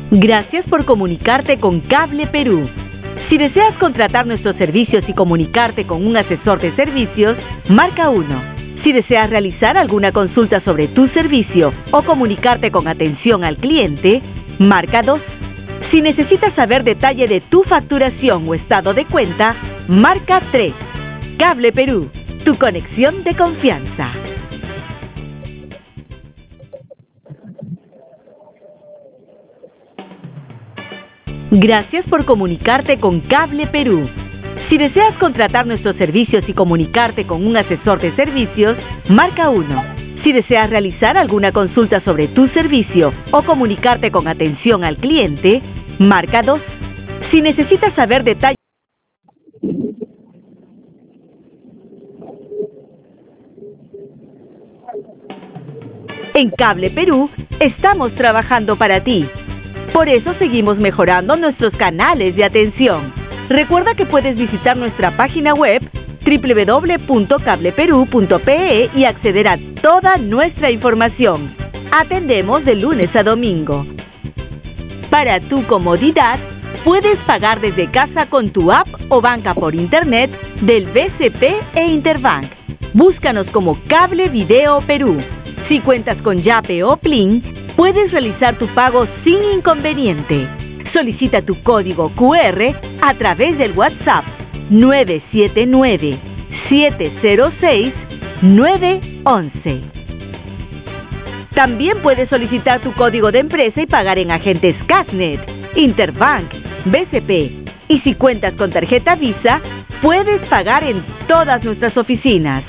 Gracias por comunicarte con Cable Perú. Si deseas contratar nuestros servicios y comunicarte con un asesor de servicios, marca 1. Si deseas realizar alguna consulta sobre tu servicio o comunicarte con atención al cliente, marca 2. Si necesitas saber detalle de tu facturación o estado de cuenta, marca 3. Cable Perú, tu conexión de confianza. Gracias por comunicarte con Cable Perú. Si deseas contratar nuestros servicios y comunicarte con un asesor de servicios, marca 1. Si deseas realizar alguna consulta sobre tu servicio o comunicarte con atención al cliente, marca 2. Si necesitas saber detalles. En Cable Perú, estamos trabajando para ti. Por eso seguimos mejorando nuestros canales de atención. Recuerda que puedes visitar nuestra página web www.cableperú.pe y acceder a toda nuestra información. Atendemos de lunes a domingo. Para tu comodidad, puedes pagar desde casa con tu app o banca por internet del BCP e Interbank. Búscanos como Cable Video Perú. Si cuentas con Yape o Plin, puedes realizar tu pago sin inconveniente. Solicita tu código QR a través del WhatsApp 979-706-911. También puedes solicitar tu código de empresa y pagar en agentes Casnet, Interbank, BCP. Y si cuentas con tarjeta Visa, puedes pagar en todas nuestras oficinas.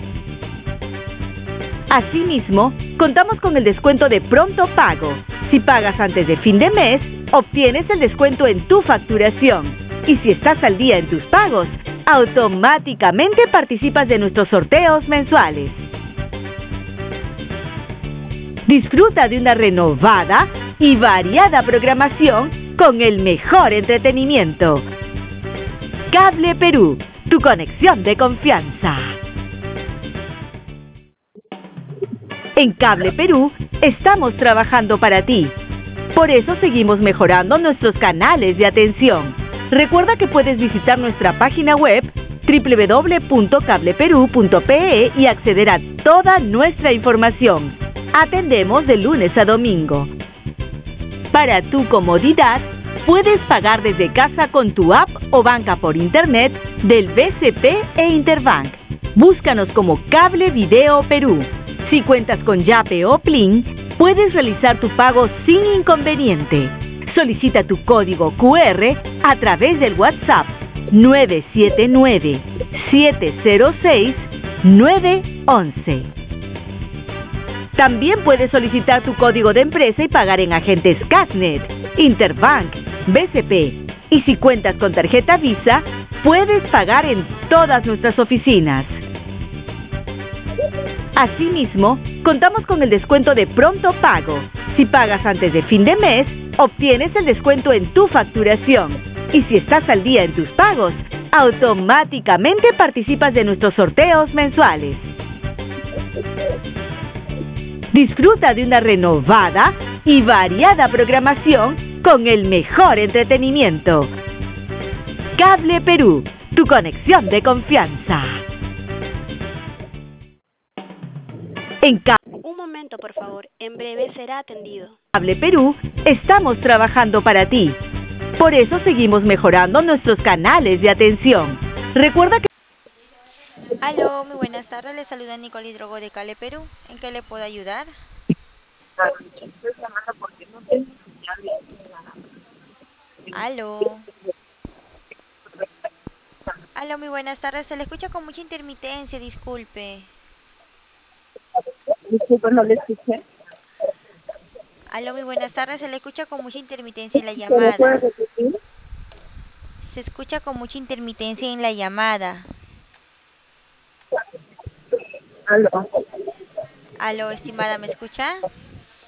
Asimismo, contamos con el descuento de pronto pago. Si pagas antes de fin de mes, obtienes el descuento en tu facturación. Y si estás al día en tus pagos, automáticamente participas de nuestros sorteos mensuales. Disfruta de una renovada y variada programación con el mejor entretenimiento. Cable Perú, tu conexión de confianza. En Cable Perú, estamos trabajando para ti. Por eso seguimos mejorando nuestros canales de atención. Recuerda que puedes visitar nuestra página web www.cableperú.pe y acceder a toda nuestra información. Atendemos de lunes a domingo. Para tu comodidad, puedes pagar desde casa con tu app o banca por internet del BCP e Interbank. Búscanos como Cable Video Perú. Si cuentas con Yape o Plin, puedes realizar tu pago sin inconveniente. Solicita tu código QR a través del WhatsApp 979-706-911. También puedes solicitar tu código de empresa y pagar en agentes Casnet, Interbank, BCP. Y si cuentas con tarjeta Visa, puedes pagar en todas nuestras oficinas. Asimismo, contamos con el descuento de pronto pago. Si pagas antes de fin de mes, obtienes el descuento en tu facturación. Y si estás al día en tus pagos, automáticamente participas de nuestros sorteos mensuales. Disfruta de una renovada y variada programación con el mejor entretenimiento. Cable Perú, tu conexión de confianza. Un momento, por favor. En breve será atendido. Cable Perú, estamos trabajando para ti. Por eso seguimos mejorando nuestros canales de atención. Recuerda que... Aló, muy buenas tardes. Le saluda Nicole Hidrogo de Cable Perú. ¿En qué le puedo ayudar? Aló. Aló, muy buenas tardes. Se le escucha con mucha intermitencia, disculpe. Disculpe, no le escuché. Aló, muy buenas tardes. Se le escucha con mucha intermitencia en la ¿Se me puede llamada. repetir? Se escucha con mucha intermitencia en la llamada. Aló. Aló, estimada, ¿me escucha?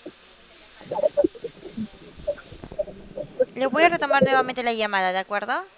Le voy a retomar nuevamente la llamada, ¿de acuerdo?